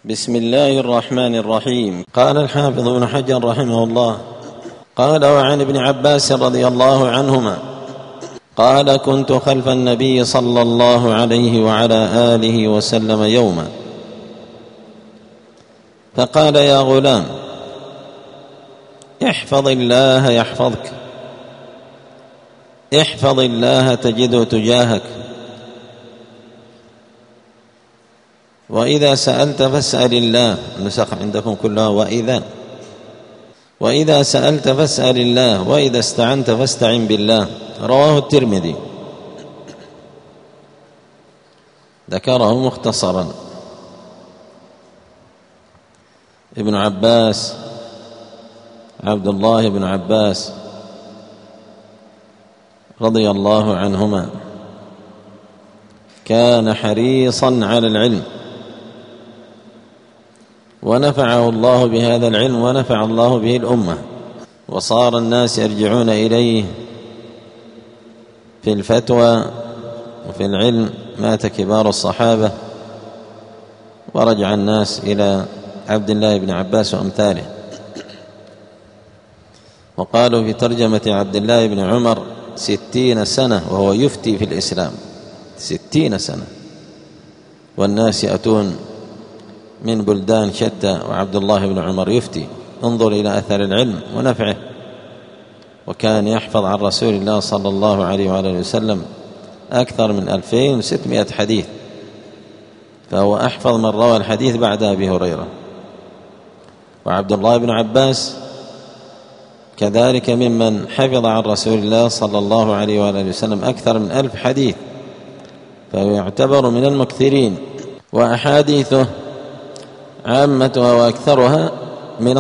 بسم الله الرحمن الرحيم. قال الحافظ ابن حجر رحمه الله: قال: وعن ابن عباس رضي الله عنهما قال: كنت خلف النبي صلى الله عليه وعلى آله وسلم يوما، فقال: يا غلام، احفظ الله يحفظك، احفظ الله تجده تجاهك، وإذا سألت فاسأل الله. النسخ عندكم كلها وإذا سألت فاسأل الله، وإذا استعنت فاستعن بالله. رواه الترمذي، ذكره مختصرا. ابن عباس، عبد الله بن عباس رضي الله عنهما، كان حريصا على العلم، ونفعه الله بهذا العلم، ونفع الله به الأمة، وصار الناس يرجعون إليه في الفتوى وفي العلم. مات كبار الصحابة ورجع الناس إلى عبد الله بن عباس وأمثاله. وقالوا في ترجمة عبد الله بن عمر: 60 سنة وهو يفتي في الإسلام. 60 سنة، والناس يأتون من بلدان شتى، وعبد الله بن عمر يفتي. انظر إلى أثر العلم ونفعه. وكان يحفظ عن رسول الله صلى الله عليه وآله وسلم أكثر من 2600 حديث، فهو أحفظ من روى الحديث بعد أبي هريرة. وعبد الله بن عباس كذلك ممن حفظ عن رسول الله صلى الله عليه وآله وسلم أكثر من 1000 حديث، فهو يعتبر من المكثرين. وأحاديثه عامتها وأكثرها من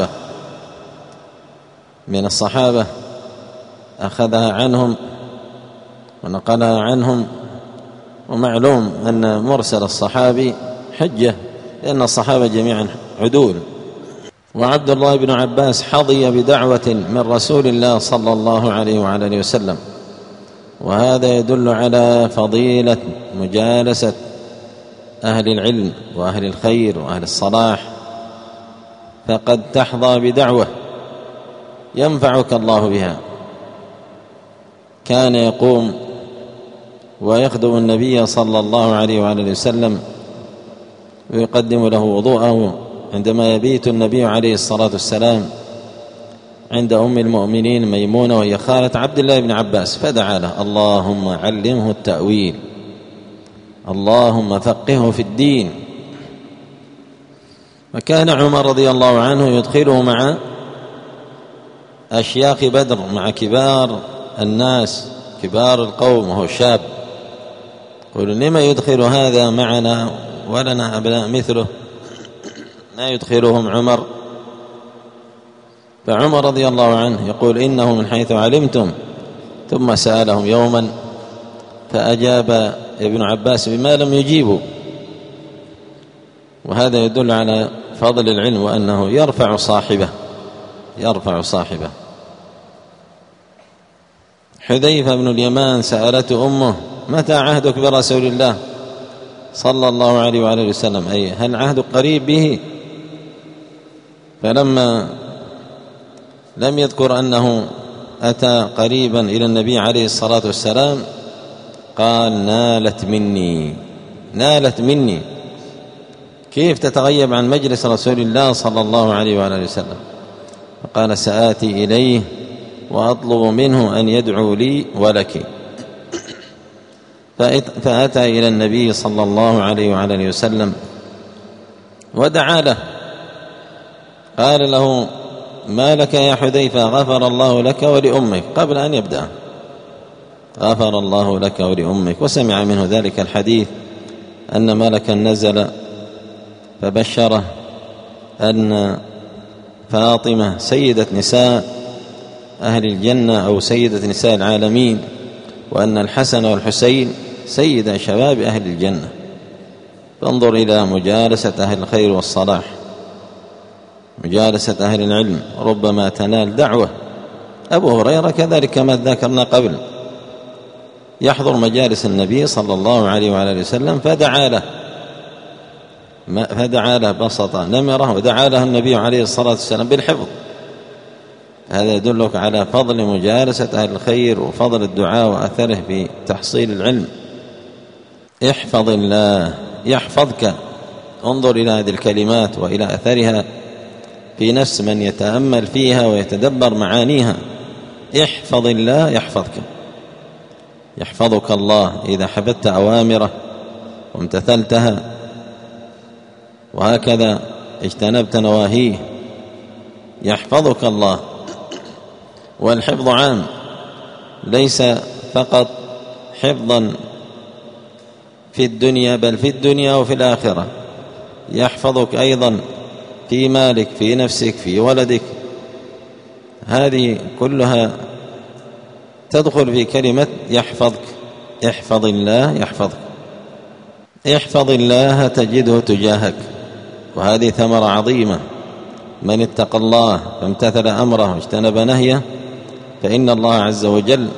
الصحابة أخذها عنهم ونقلها عنهم. ومعلوم أن مرسل الصحابي حجة، لأن الصحابة جميعا عدول. وعبد الله بن عباس حظي بدعوة من رسول الله صلى الله عليه وعلى آله وسلم، وهذا يدل على فضيلة مجالسة أهل العلم وأهل الخير وأهل الصلاح، فقد تحظى بدعوة ينفعك الله بها. كان يقوم ويخدم النبي صلى الله عليه وآله وسلم، ويقدم له وضوءه عندما يبيت النبي عليه الصلاة والسلام عند أم المؤمنين ميمونة، وهي خالة عبد الله بن عباس، فدعا له: اللهم علمه التأويل، اللهم فقهه في الدين. وكان عمر رضي الله عنه يدخله مع أشياخ بدر، مع كبار الناس، كبار القوم، وهو شاب. يقول: لما يدخل هذا معنا ولنا أبناء مثله، لا يدخلهم عمر؟ فعمر رضي الله عنه يقول: إنه من حيث علمتم. ثم سألهم يوما فأجاب ابن عباس بما لم يجيبوا. وهذا يدل على فضل العلم، وأنه يرفع صاحبه. حذيفة بن اليمان سألته أمه: متى عهدك برسول الله صلى الله عليه وآله وسلم، أي هل عهد قريب به؟ فلما لم يذكر أنه أتى قريبا إلى النبي عليه الصلاة والسلام قال: نالت مني. كيف تتغيب عن مجلس رسول الله صلى الله عليه وآله وسلم؟ فقال: سآتي إليه وأطلب منه أن يدعو لي ولك. فأتى إلى النبي صلى الله عليه وآله وسلم ودعا له، قال له: ما لك يا حذيفة؟ غفر الله لك ولأمك. قبل أن يبدأ: غفر الله لك ولأمك. وسمع منه ذلك الحديث أن ملكا نزل فبشره أن فاطمة سيدة نساء أهل الجنة، أو سيدة نساء العالمين، وأن الحسن والحسين سيد شباب أهل الجنة. فانظر إلى مجالسة أهل الخير والصلاح، مجالسة أهل العلم، ربما تنال دعوة. أبو هريرة كذلك كما ذكرنا قبل، يحضر مجالس النبي صلى الله عليه وآله وسلم فدعا له، فدعا له بسط نمرة، ودعا له النبي عليه الصلاة والسلام بالحفظ. هذا يدلك على فضل مجالسة أهل الخير وفضل الدعاء وأثره في تحصيل العلم. احفظ الله يحفظك. انظر إلى هذه الكلمات وإلى أثرها في نفس من يتأمل فيها ويتدبر معانيها. احفظ الله يحفظك. يحفظك الله إذا حفظت أوامره وامتثلتها، وهكذا اجتنبت نواهيه يحفظك الله. والحفظ عام، ليس فقط حفظا في الدنيا بل في الدنيا وفي الآخرة. يحفظك أيضا في مالك، في نفسك، في ولدك. هذه كلها تدخل في كلمة يحفظك. احفظ الله يحفظك. احفظ الله تجده تجاهك، وهذه ثمرة عظيمة. من اتقى الله فامتثل أمره واجتنب نهيه فإن الله عز وجل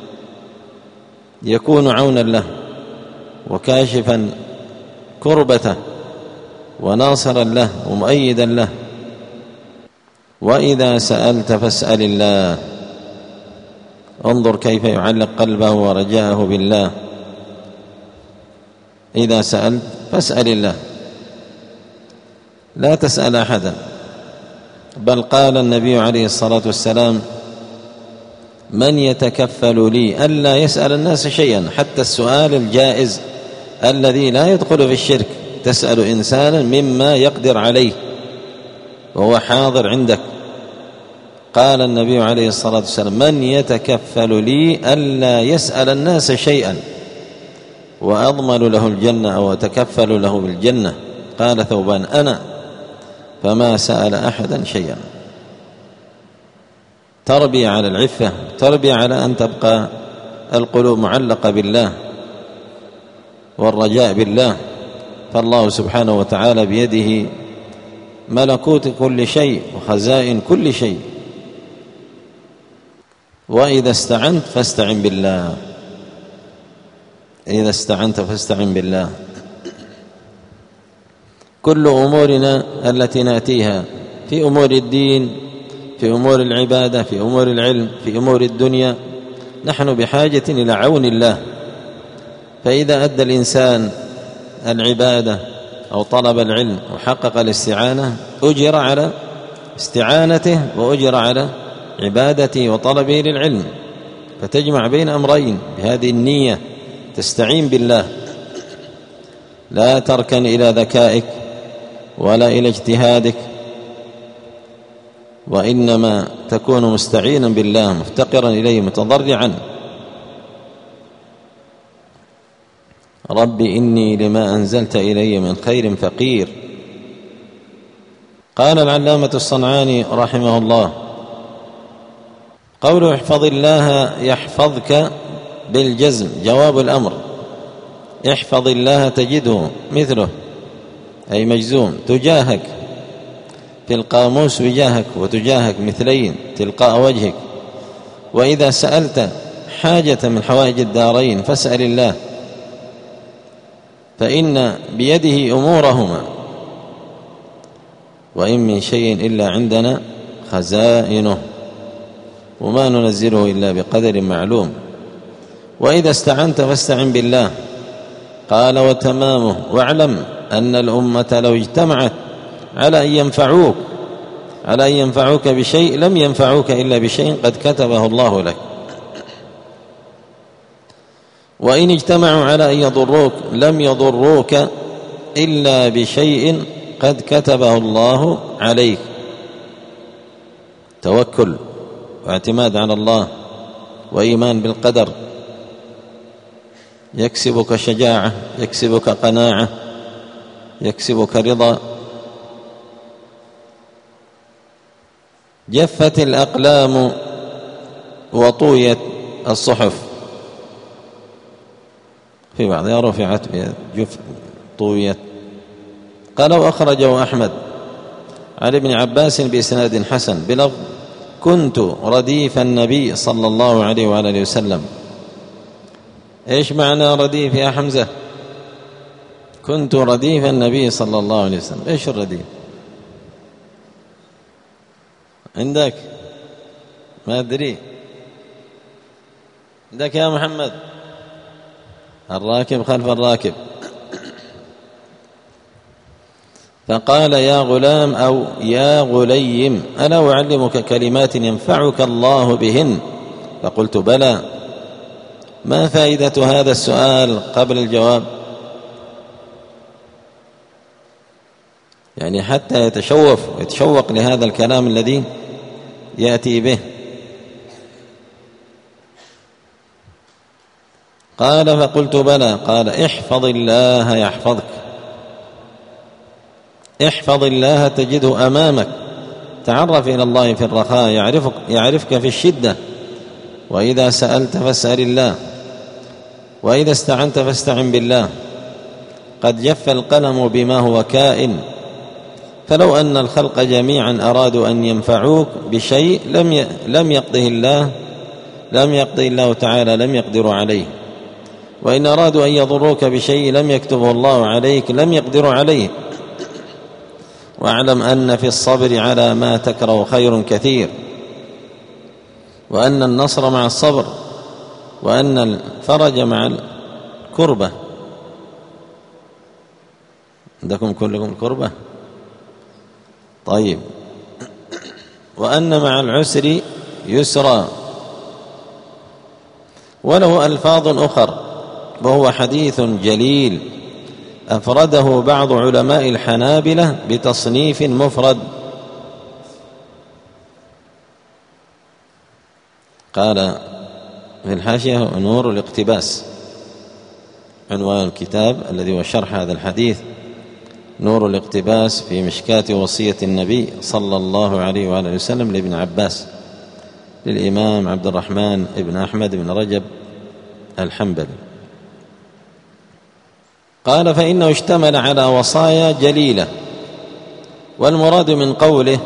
يكون عونا له وكاشفا كربته وناصرا له ومؤيدا له. وإذا سألت فاسأل الله. انظر كيف يعلق قلبه ورجاءه بالله. إذا سألت فاسأل الله، لا تسأل أحدا. بل قال النبي عليه الصلاة والسلام: من يتكفل لي ألا يسأل الناس شيئا، حتى السؤال الجائز الذي لا يدخل في الشرك، تسأل إنسانا مما يقدر عليه وهو حاضر عندك. قال النبي عليه الصلاة والسلام: من يتكفل لي ألا يسأل الناس شيئا وأضمن له الجنة أو أتكفل له بالجنة. قال ثوبان: أنا. فما سأل أحدا شيئا. تربية على العفة، تربية على أن تبقى القلوب معلقة بالله والرجاء بالله. فالله سبحانه وتعالى بيده ملكوت كل شيء وخزائن كل شيء. وإذا استعنت فاستعن بالله. إذا استعنت فاستعن بالله. كل أمورنا التي نأتيها في أمور الدين، في أمور العبادة، في أمور العلم، في أمور الدنيا، نحن بحاجة إلى عون الله. فإذا أدى الإنسان العبادة أو طلب العلم وحقق الاستعانة، أجر على استعانته وأجر على عبادته وطلبه للعلم. فتجمع بين أمرين بهذه النية، تستعين بالله، لا تركن إلى ذكائك ولا إلى اجتهادك، وإنما تكون مستعينا بالله مفتقرا إليه متضرعا. رب إني لما أنزلت إلي من خير فقير. قال العلامة الصنعاني رحمه الله: قوله احفظ الله يحفظك بالجزم جواب الأمر. احفظ الله تجده مثله، أي مجزوم. تجاهك في القاموس بجاهك وتجاهك مثلين تلقاء وجهك. وإذا سألت حاجة من حوائج الدارين فاسأل الله، فإن بيده أمورهما، وإن من شيء إلا عندنا خزائنه وما ننزله إلا بقدر معلوم. وإذا استعنت فاستعن بالله. قال: وتمامه واعلم أن الأمة لو اجتمعت على أن ينفعوك بشيء لم ينفعوك إلا بشيء قد كتبه الله لك، وإن اجتمعوا على أن يضروك لم يضروك إلا بشيء قد كتبه الله عليك. توكل واعتماد على الله وإيمان بالقدر يكسبك شجاعة، يكسبك قناعة، يكسبك رضا. جفت الأقلام وطويت الصحف، في بعضها رفعت طويت. قال: وأخرجه أحمد عن ابن عباس بإسناد حسن بلفظ: كنت رديف النبي صلى الله عليه وآله وسلم. إيش معنى رديف يا حمزة؟ كنت رديف النبي صلى الله عليه وسلم. إيش الرديف عندك؟ ما أدري. عندك يا محمد؟ الراكب خلف الراكب. فقال يا غلام أو يا غليم ألا أعلمك كلمات ينفعك الله بهن؟ فقلت بلى. ما فائدة هذا السؤال قبل الجواب؟ يعني حتى يتشوق لهذا الكلام الذي يأتي به. قال فقلت بلى. قال احفظ الله يحفظك، احفظ الله تجده أمامك، تعرف إلى الله في الرخاء يعرفك في الشدة، وإذا سألت فاسأل الله، وإذا استعنت فاستعن بالله. قد جف القلم بما هو كائن، فلو أن الخلق جميعا أرادوا أن ينفعوك بشيء لم يقضه الله تعالى، لم يقدروا عليه. وإن أرادوا أن يضروك بشيء لم يكتبه الله عليك، لم يقدروا عليه. واعلم أن في الصبر على ما تكره خير كثير، وأن النصر مع الصبر، وأن الفرج مع الكربة. عندكم كلكم كربة؟ طيب. وأن مع العسر يسرا. وله ألفاظ أخر، وهو حديث جليل أفرده بعض علماء الحنابلة بتصنيف مفرد. قال في الحاشية نور الاقتباس، عنوان الكتاب الذي هو شرح هذا الحديث، نور الاقتباس في مشكاة وصية النبي صلى الله عليه وآله وسلم لابن عباس، للإمام عبد الرحمن بن أحمد بن رجب الحنبلي. قال فإنه اشتمل على وصايا جليلة، والمراد من قوله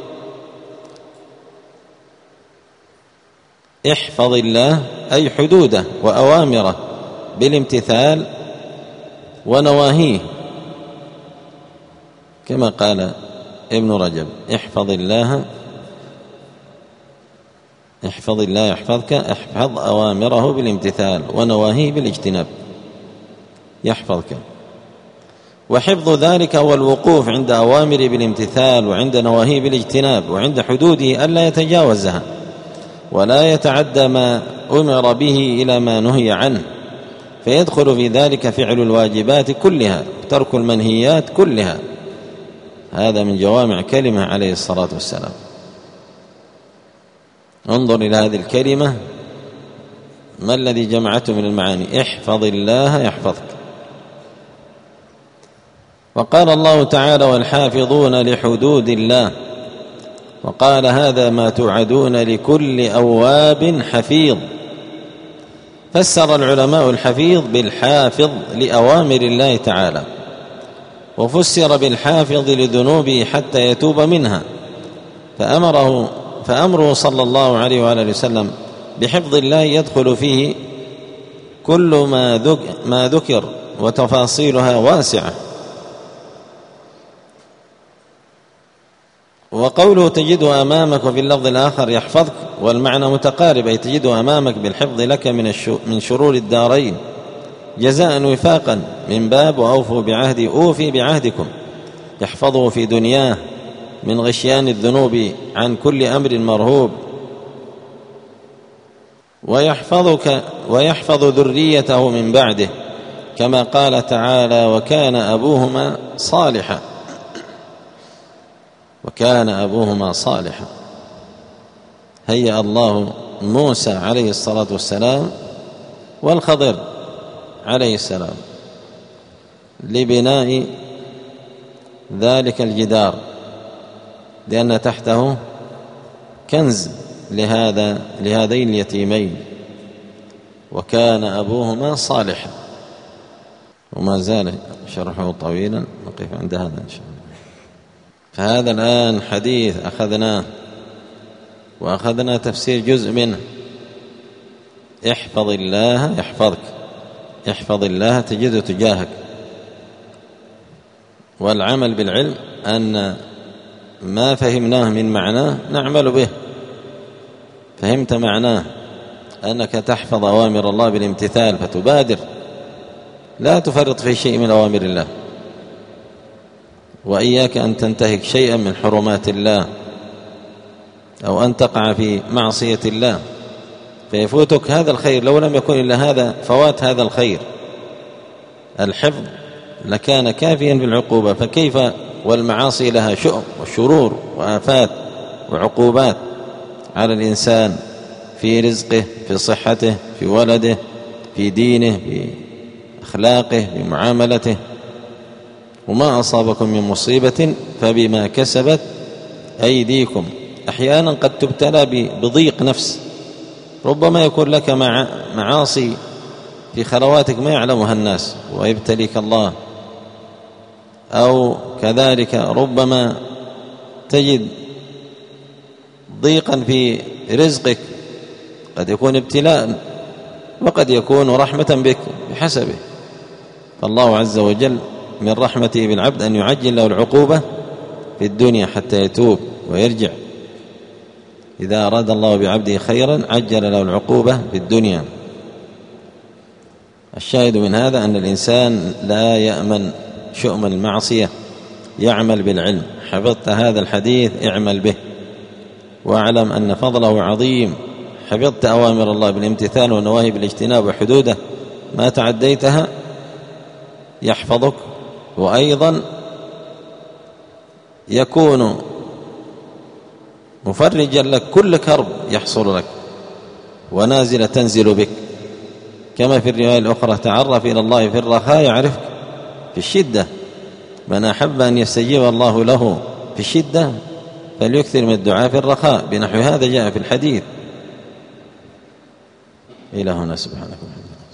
احفظ الله أي حدوده وأوامره بالامتثال ونواهيه، كما قال ابن رجب احفظ الله يحفظك، احفظ أوامره بالامتثال ونواهيه بالاجتناب يحفظك. وحفظ ذلك هو الوقوف عند أوامره بالامتثال، وعند نواهيه بالاجتناب، وعند حدوده ألا يتجاوزها، ولا يتعدى ما أمر به إلى ما نهي عنه، فيدخل في ذلك فعل الواجبات كلها وترك المنهيات كلها. هذا من جوامع كلمة عليه الصلاة والسلام. انظر إلى هذه الكلمة، ما الذي جمعته من المعاني؟ احفظ الله يحفظك. وقال الله تعالى والحافظون لحدود الله، وقال هذا ما توعدون لكل أواب حفيظ. فسر العلماء الحفيظ بالحافظ لأوامر الله تعالى، وفسر بالحافظ لذنوبه حتى يتوب منها. فأمره صلى الله عليه وآله وسلم بحفظ الله يدخل فيه كل ما ذكر، وتفاصيلها واسعة. وقوله تجده أمامك، وفي اللفظ الآخر يحفظك، والمعنى متقارب، أي تجده أمامك بالحفظ لك من شرور الدارين جزاء وفاقا، من باب وأوفوا بعهدي أوفي بعهدكم. يحفظه في دنياه من غشيان الذنوب عن كل أمر مرهوب، ويحفظ ذريته من بعده، كما قال تعالى وكان أبوهما صالحا. هيأ الله موسى عليه الصلاة والسلام والخضر عليه السلام لبناء ذلك الجدار، لأن تحته كنز لهذين اليتيمين، وكان أبوهما صالحا. وما زال شرحه طويلا، نقف عند هذا إن شاء الله. فهذا الآن حديث وأخذنا تفسير جزء منه. احفظ الله يحفظك، احفظ الله تجده تجاهك، والعمل بالعلم أن ما فهمناه من معناه نعمل به. فهمت معناه أنك تحفظ أوامر الله بالامتثال فتبادر، لا تفرط في شيء من أوامر الله، وإياك أن تنتهك شيئا من حرمات الله أو أن تقع في معصية الله فيفوتك هذا الخير. لو لم يكن إلا هذا فوات هذا الخير الحفظ لكان كافيا بالعقوبة، فكيف والمعاصي لها شؤم وشرور وآفات وعقوبات على الإنسان في رزقه، في صحته، في ولده، في دينه، في أخلاقه، في معاملته. وما أصابكم من مصيبة فبما كسبت أيديكم. أحيانا قد تبتلى بضيق نفس، ربما يكون لك معاصي في خلواتك ما يعلمها الناس ويبتليك الله، أو كذلك ربما تجد ضيقا في رزقك، قد يكون ابتلاء وقد يكون رحمة بك بحسبه. فالله عز وجل من رحمته بالعبد أن يعجل له العقوبة في الدنيا حتى يتوب ويرجع. إذا أراد الله بعبده خيرا عجل له العقوبة في الدنيا. الشاهد من هذا أن الإنسان لا يأمن شؤم المعصية، يعمل بالعلم. حفظت هذا الحديث اعمل به، واعلم أن فضله عظيم. حفظت أوامر الله بالامتثال والنواهي بالاجتناب وحدوده ما تعديتها يحفظك، وأيضا يكون مفرجا لك كل كرب يحصل لك ونازل تنزل بك. كما في الرواية الأخرى تعرف إلى الله في الرخاء يعرفك في الشدة. من أحب أن يستجيب الله له في الشدة فليكثر من الدعاء في الرخاء، بنحو هذا جاء في الحديث. إلى هنا سبحانك.